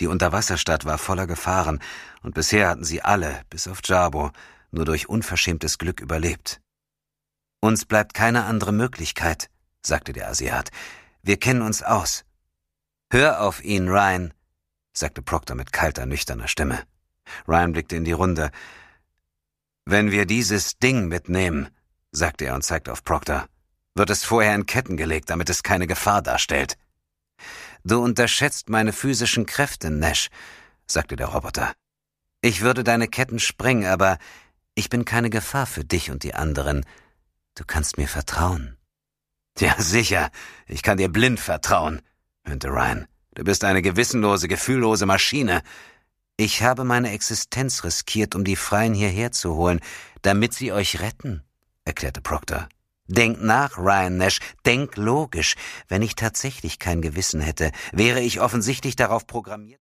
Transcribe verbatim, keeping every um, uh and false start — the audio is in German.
Die Unterwasserstadt war voller Gefahren, und bisher hatten sie alle, bis auf Jarbo, nur durch unverschämtes Glück überlebt. »Uns bleibt keine andere Möglichkeit«, sagte der Asiat. »Wir kennen uns aus.« »Hör auf ihn, Ryan«, sagte Proctor mit kalter, nüchterner Stimme. Ryan blickte in die Runde. »Wenn wir dieses Ding mitnehmen«, sagte er und zeigte auf Proctor, »wird es vorher in Ketten gelegt, damit es keine Gefahr darstellt.« »Du unterschätzt meine physischen Kräfte, Nash«, sagte der Roboter. »Ich würde deine Ketten sprengen, aber ich bin keine Gefahr für dich und die anderen. Du kannst mir vertrauen.« »Ja, sicher, ich kann dir blind vertrauen«, höhnte Ryan. »Du bist eine gewissenlose, gefühllose Maschine.« »Ich habe meine Existenz riskiert, um die Freien hierher zu holen, damit sie euch retten«, erklärte Proctor. »Denk nach, Ryan Nash, denk logisch. Wenn ich tatsächlich kein Gewissen hätte, wäre ich offensichtlich darauf programmiert.«